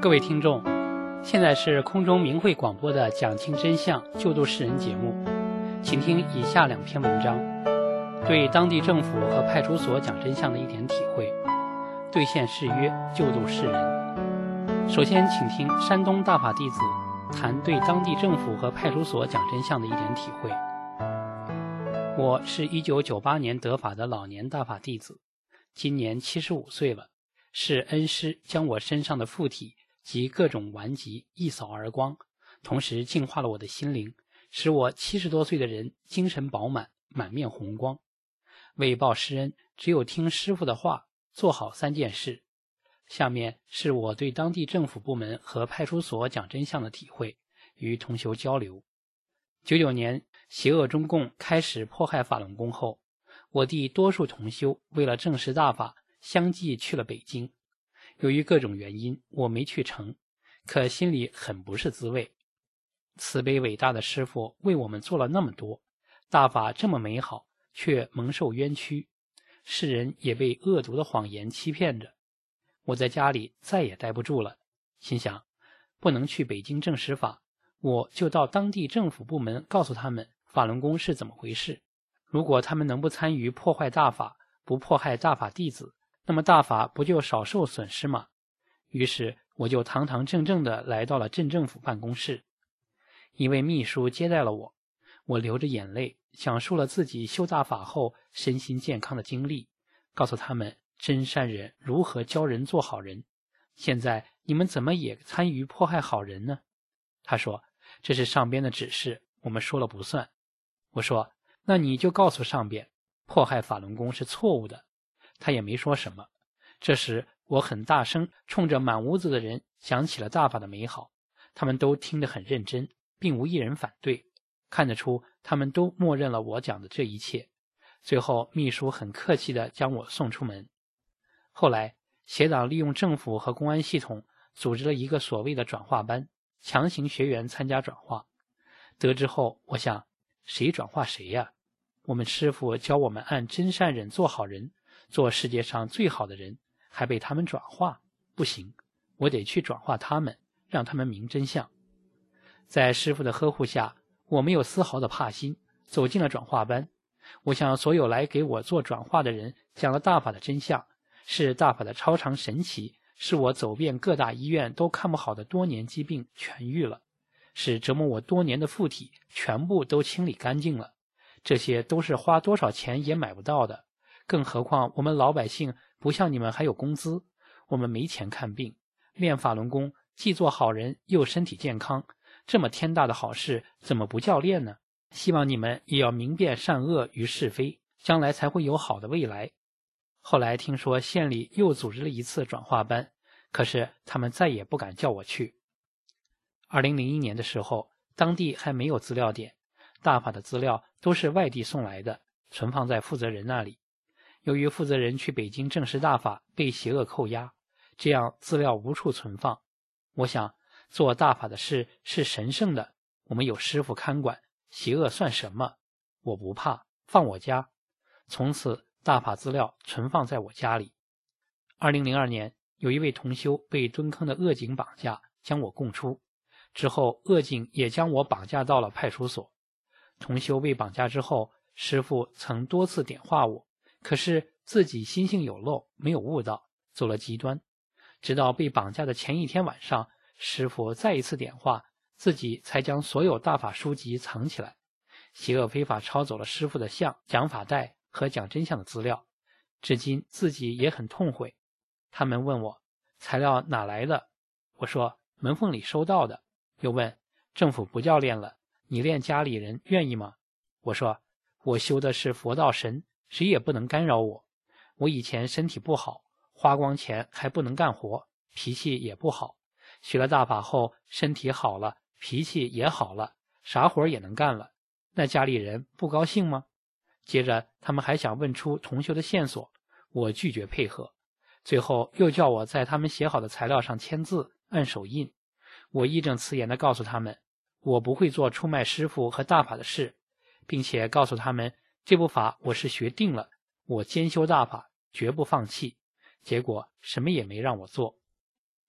各位听众，现在是空中明慧广播的讲清真相救度世人节目，请听以下2篇文章：对当地政府和派出所讲真相的一点体会，兑现誓约救度世人。首先请听山东大法弟子谈对当地政府和派出所讲真相的一点体会。我是1998年得法的老年大法弟子，今年75岁了，是恩师将我身上的附体及各种顽疾一扫而光，同时净化了我的心灵，使我70多岁的人精神饱满，满面红光。为报师恩，只有听师父的话，做好3件事。下面是我对当地政府部门和派出所讲真相的体会，与同修交流。99年邪恶中共开始迫害法轮功后，我弟多数同修为了证实大法，相继去了北京。由于各种原因，我没去成，可心里很不是滋味。慈悲伟大的师父为我们做了那么多，大法这么美好，却蒙受冤屈，世人也被恶毒的谎言欺骗着。我在家里再也待不住了，心想不能去北京证实法，我就到当地政府部门告诉他们法轮功是怎么回事。如果他们能不参与破坏大法，不迫害大法弟子，那么大法不就少受损失吗？于是我就堂堂正正地来到了镇政府办公室。一位秘书接待了我，我流着眼泪讲述了自己修大法后身心健康的经历，告诉他们真善人如何教人做好人。现在你们怎么也参与迫害好人呢？他说，这是上边的指示，我们说了不算。我说，那你就告诉上边，迫害法轮功是错误的。他也没说什么。这时我很大声冲着满屋子的人讲起了大法的美好，他们都听得很认真，并无一人反对，看得出他们都默认了我讲的这一切。最后秘书很客气地将我送出门。后来邪党利用政府和公安系统组织了一个所谓的转化班，强行学员参加转化。得知后我想，谁转化谁呀？我们师父教我们按真善忍做好人，做世界上最好的人，还被他们转化，不行，我得去转化他们，让他们明真相。在师父的呵护下，我没有丝毫的怕心，走进了转化班。我向所有来给我做转化的人讲了大法的真相，是大法的超常神奇，是我走遍各大医院都看不好的多年疾病痊愈了，是折磨我多年的附体全部都清理干净了。这些都是花多少钱也买不到的，更何况我们老百姓不像你们还有工资，我们没钱看病，练法轮功既做好人又身体健康，这么天大的好事怎么不叫练呢？希望你们也要明辨善恶与是非，将来才会有好的未来。后来听说县里又组织了一次转化班，可是他们再也不敢叫我去。2001年的时候，当地还没有资料点，大法的资料都是外地送来的，存放在负责人那里。由于负责人去北京证实大法被邪恶扣押，这样资料无处存放。我想做大法的事是神圣的，我们有师父看管，邪恶算什么？我不怕，放我家。从此大法资料存放在我家里。2002年有一位同修被蹲坑的恶警绑架，将我供出。之后恶警也将我绑架到了派出所。同修被绑架之后，师父曾多次点化我，可是自己心性有漏，没有悟到，走了极端。直到被绑架的前一天晚上，师父再一次点化，自己才将所有大法书籍藏起来。邪恶非法抄走了师父的像、讲法带和讲真相的资料，至今自己也很痛悔。他们问我材料哪来的，我说门缝里收到的。又问政府不叫练了，你练家里人愿意吗？我说我修的是佛道神，谁也不能干扰我。我以前身体不好，花光钱还不能干活，脾气也不好。学了大法后，身体好了，脾气也好了，啥活也能干了。那家里人不高兴吗？接着他们还想问出同修的线索，我拒绝配合。最后又叫我在他们写好的材料上签字，按手印。我义正辞严地告诉他们，我不会做出卖师父和大法的事，并且告诉他们，这部法我是学定了，我兼修大法，绝不放弃。结果什么也没让我做。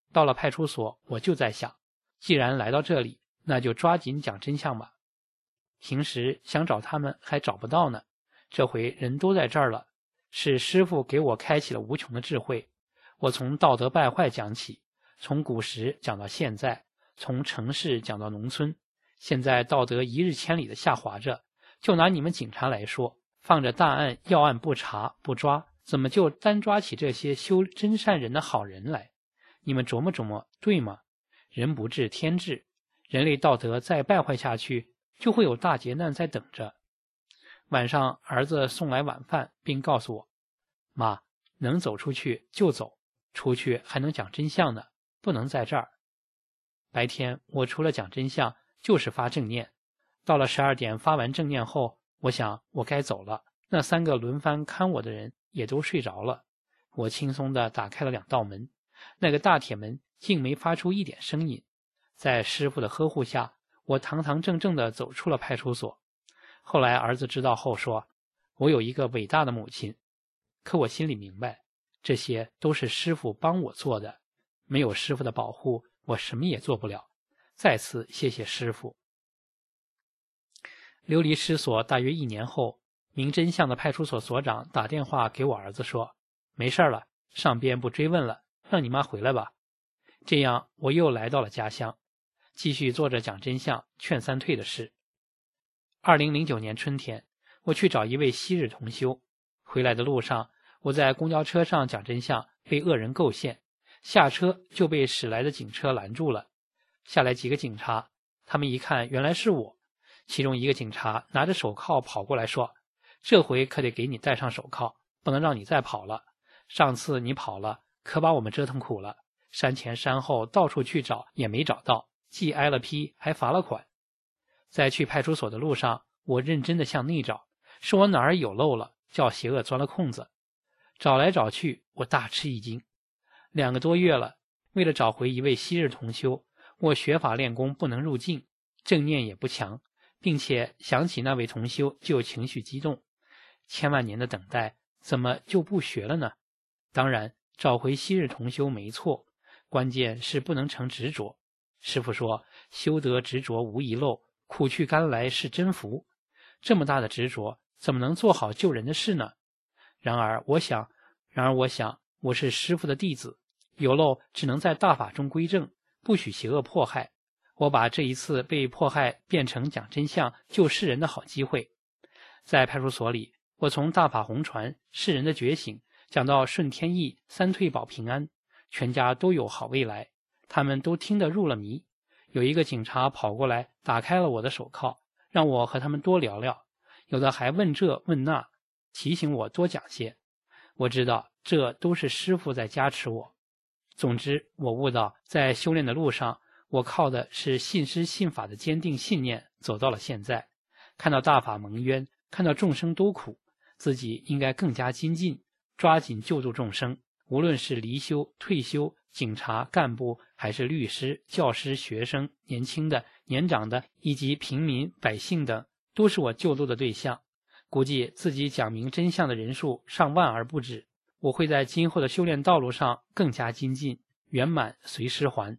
到了派出所，我就在想，既然来到这里，那就抓紧讲真相吧。平时想找他们还找不到呢，这回人都在这儿了，是师父给我开启了无穷的智慧。我从道德败坏讲起，从古时讲到现在，从城市讲到农村，现在道德一日千里的下滑着。就拿你们警察来说，放着大案要案不查不抓，怎么就单抓起这些修真善人的好人来？你们琢磨琢磨，对吗？人不治天治，人类道德再败坏下去，就会有大劫难在等着。晚上儿子送来晚饭，并告诉我，妈，能走出去就走，出去还能讲真相呢，不能在这儿。白天我除了讲真相就是发正念，到了12点发完正念后，我想我该走了，那3个轮番看我的人也都睡着了。我轻松地打开了2道门，那个大铁门竟没发出一点声音。在师父的呵护下，我堂堂正正地走出了派出所。后来儿子知道后说，我有一个伟大的母亲，可我心里明白，这些都是师父帮我做的，没有师父的保护，我什么也做不了。再次谢谢师父。流离失所大约1年后，明真相的派出所所长打电话给我儿子说，没事了，上边不追问了，让你妈回来吧。这样我又来到了家乡，继续做着讲真相劝3退的事。2009年春天，我去找一位昔日同修，回来的路上，我在公交车上讲真相，被恶人构陷，下车就被驶来的警车拦住了。下来几个警察，他们一看原来是我，其中一个警察拿着手铐跑过来说，这回可得给你戴上手铐，不能让你再跑了，上次你跑了，可把我们折腾苦了，山前山后到处去找也没找到，既挨了批还罚了款。在去派出所的路上，我认真地向内找，是我哪儿有漏了，叫邪恶钻了空子。找来找去，我大吃一惊。2个多月了，为了找回一位昔日同修，我学法练功不能入境，正念也不强，并且想起那位同修就情绪激动。千万年的等待，怎么就不学了呢？当然，找回昔日同修没错，关键是不能成执着。师父说，修得执着无遗漏，苦去甘来是真福。这么大的执着，怎么能做好救人的事呢？然而我想，我是师父的弟子，有漏只能在大法中归正，不许邪恶迫害。我把这一次被迫害变成讲真相救世人的好机会。在派出所里，我从大法红传、世人的觉醒讲到顺天意、3退保平安，全家都有好未来，他们都听得入了迷。有一个警察跑过来打开了我的手铐，让我和他们多聊聊，有的还问这问那，提醒我多讲些。我知道这都是师父在加持我。总之，我悟到在修炼的路上，我靠的是信师信法的坚定信念，走到了现在。看到大法蒙冤，看到众生多苦，自己应该更加精进，抓紧救度众生。无论是离休、退休、警察、干部，还是律师、教师、学生、年轻的、年长的，以及平民、百姓等，都是我救度的对象。估计自己讲明真相的人数上万而不止。我会在今后的修炼道路上更加精进，圆满随师还。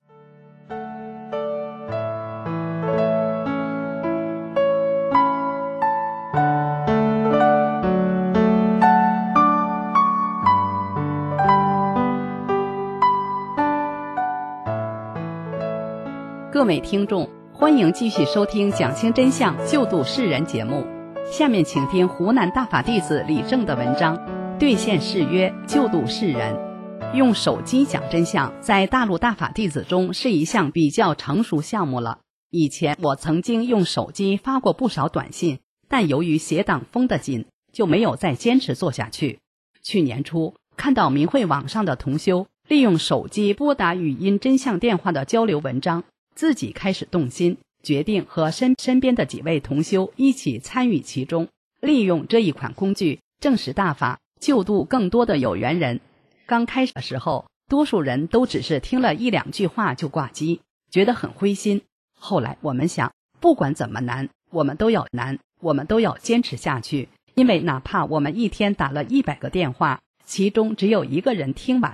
各位听众，欢迎继续收听讲清真相救度世人节目。下面请听湖南大法弟子李正的文章，兑现誓约救度世人。用手机讲真相在大陆大法弟子中是一项比较成熟项目了。以前我曾经用手机发过不少短信，但由于邪党封得紧，就没有再坚持做下去。去年初看到明慧网上的同修利用手机拨打语音真相电话的交流文章，自己开始动心，决定和身边的几位同修一起参与其中，利用这一款工具证实大法，救度更多的有缘人。刚开始的时候，多数人都只是听了1、2句话就挂机，觉得很灰心。后来我们想，不管怎么难，我们都要坚持下去，因为哪怕我们一天打了100个电话，其中只有1个人听完了，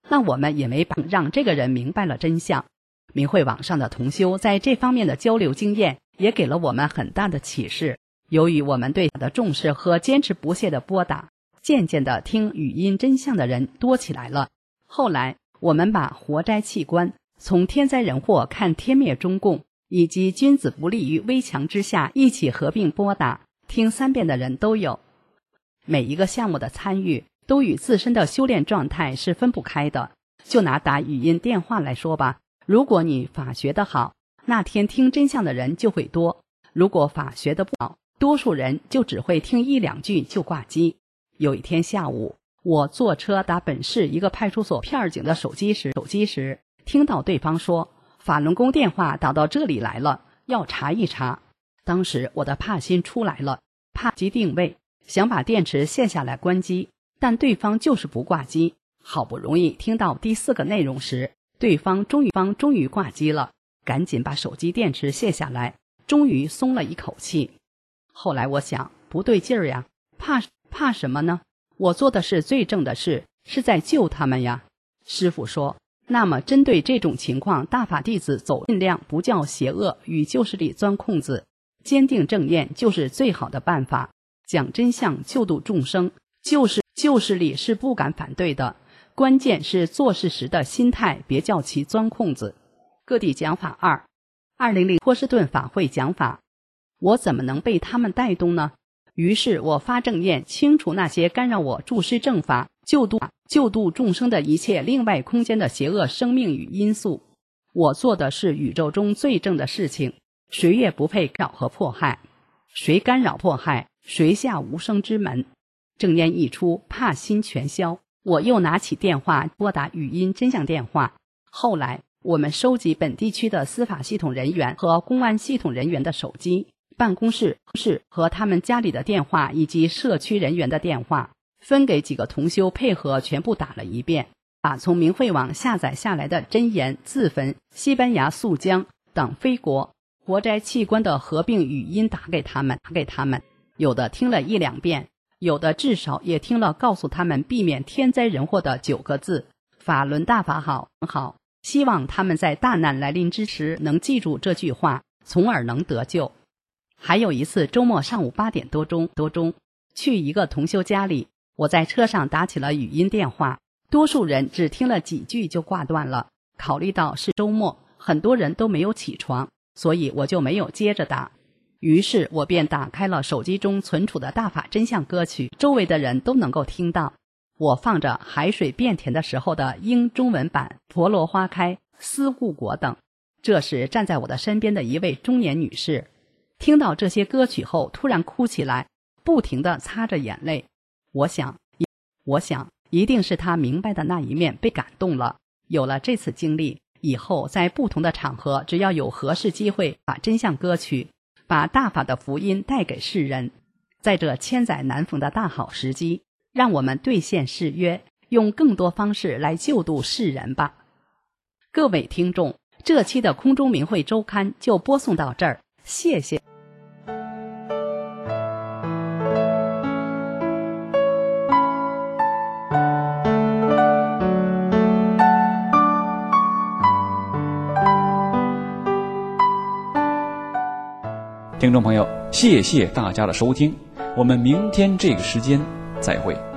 那我们也没办法让这个人明白了真相。明慧网上的同修在这方面的交流经验也给了我们很大的启示。由于我们对他的重视和坚持不懈的拨打，渐渐的听语音真相的人多起来了。后来我们把活摘器官从天灾人祸看天灭中共以及君子不立于危墙之下一起合并拨打，听3遍的人都有。每一个项目的参与都与自身的修炼状态是分不开的。就拿打语音电话来说吧，如果你法学得好，那天听真相的人就会多；如果法学得不好，多数人就只会听1、2句就挂机。有一天下午，我坐车打本市一个派出所片警的手机时，听到对方说法轮功电话打到这里来了，要查一查。当时我的怕心出来了，怕机定位，想把电池卸下来关机，但对方就是不挂机。好不容易听到第4个内容时，对方终于挂机了，赶紧把手机电池卸下来，终于松了一口气。后来我想，不对劲儿呀，怕什么呢？我做的是最正的事，是在救他们呀。师父说，那么针对这种情况，大法弟子尽量不叫邪恶与旧势力钻空子，坚定正念就是最好的办法。讲真相，救度众生，旧势力是不敢反对的，关键是做事时的心态，别叫其钻空子。各地讲法2，2000波士顿法会讲法，我怎么能被他们带动呢？于是我发正念，清除那些干扰我注师正法、救度众生的一切另外空间的邪恶生命与因素。我做的是宇宙中最正的事情，谁也不配干扰和迫害，谁干扰迫害，谁下无生之门。正念一出，怕心全消。我又拿起电话拨打语音真相电话。后来我们收集本地区的司法系统人员和公安系统人员的手机、办公室和他们家里的电话以及社区人员的电话，分给几个同修配合全部打了一遍，把从明慧网下载下来的真言、自焚、西班牙速江、党非国、活摘器官的合并语音打给他们，有的听了1、2遍，有的至少也听了告诉他们避免天灾人祸的9个字：法轮大法好。希望他们在大难来临之时能记住这句话，从而能得救。还有一次周末上午8点多钟去一个同修家里，我在车上打起了语音电话，多数人只听了几句就挂断了。考虑到是周末，很多人都没有起床，所以我就没有接着打。于是我便打开了手机中存储的大法真相歌曲，周围的人都能够听到。我放着海水变甜的时候的英中文版、陀螺花开、思故国等。这时站在我的身边的一位中年女士听到这些歌曲后突然哭起来，不停地擦着眼泪。我想一定是她明白的那一面被感动了。有了这次经历以后，在不同的场合，只要有合适机会，把真相歌曲，把大法的福音带给世人。在这千载难逢的大好时机，让我们兑现誓约，用更多方式来救度世人吧。各位听众，这期的空中明慧周刊就播送到这儿，谢谢。 听众朋友，谢谢大家的收听，我们明天这个时间再会。